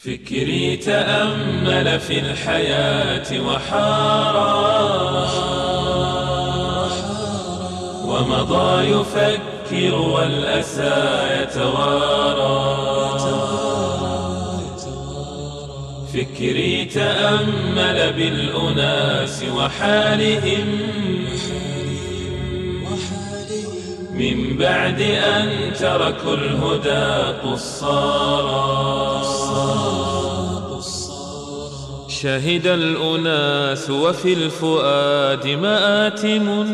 فكري تأمل في الحياة وحارى ومضى يفكر والأسى يتوارى. فكري تأمل بالأناس وحالهم من بعد أن تركوا الهدى قصارا. شهد الأناس وفي الفؤاد مآتم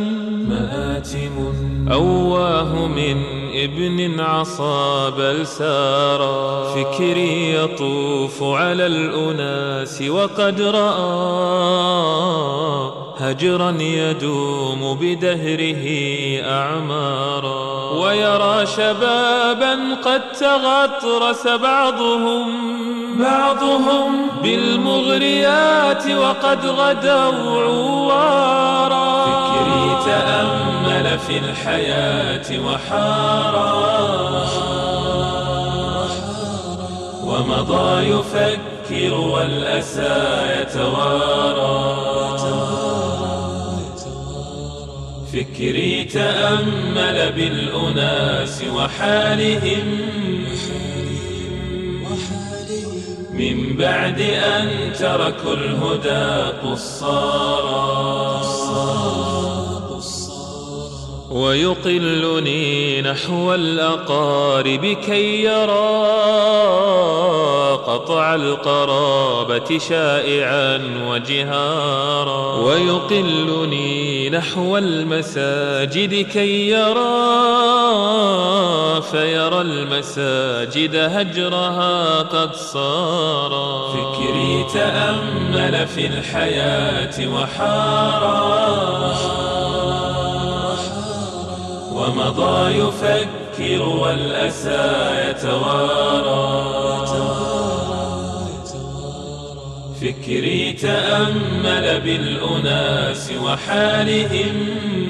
أواه من ابن عصى بل سارا. فكري يطوف على الأناس وقد رأى هجرا يدوم بدهره أعمارا. ويرى شبابا قد تغطرس بعضهم بالمغريات وقد غدوا عوارا. فكري تأمل في الحياة وحارى ومضى يفكر والأسى يتوارى. فكري تأمل بالأناس وحالهم من بعد أن تركوا الهدى قصارا. ويقلني نحو الأقارب كي يرى قطع القرابة شائعا وجهارا. ويقلني نحو المساجد كي يرى فيرى المساجد هجرها قد صارا. فكري تأمل في الحياة وحارى ومضى يفكر والأسى يتوارى. فكري تأمل بالأناس وحالهم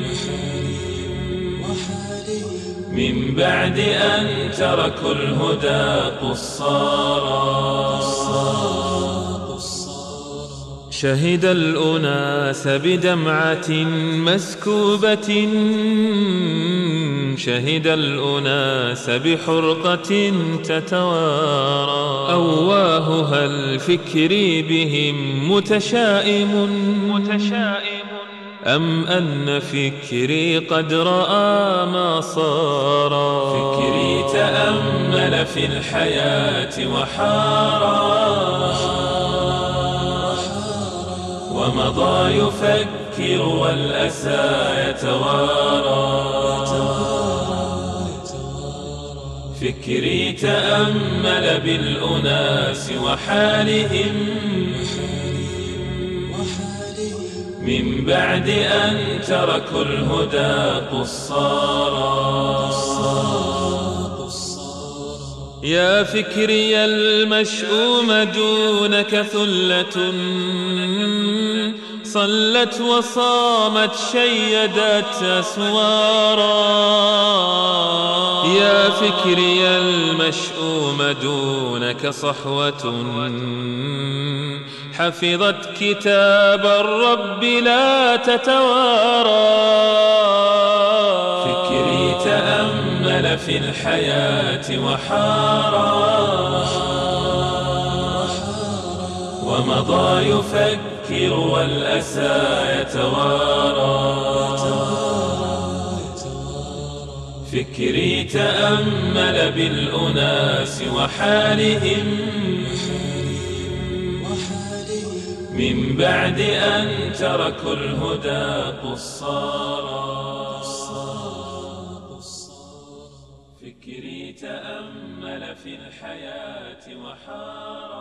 من بعد أن تركوا الهدى قصارا. شهد الأناس بدمعة مسكوبة شهد الأناس بحرقة تتوارى. أواهها الفكر بهم متشائم أم أن فكري قد رأى ما صار. فكري تأمل في الحياة وحارى ومضى يفكر والأسى يتوارى. فكري تأمل بالأناس وحالهم من بعد أن تركوا الهدى قصارا. يا فكري المشؤوم دونك ثلة صلت وصامت شيدت أسوارا. يا فكري المشؤوم دونك صحوة حفظت كتاب الرب لا تتوارى. فكري تأمل في الحياة وحارى ومضى يفكر والأسى يتوارى. فكري تأمل بالأناس وحالهم من بعد أن تركوا الهدى قصارا. فكري تأمل في الحياة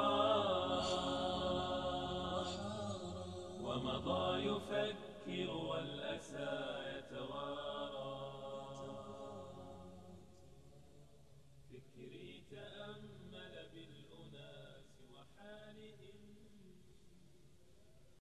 وحارى ومضى يفكر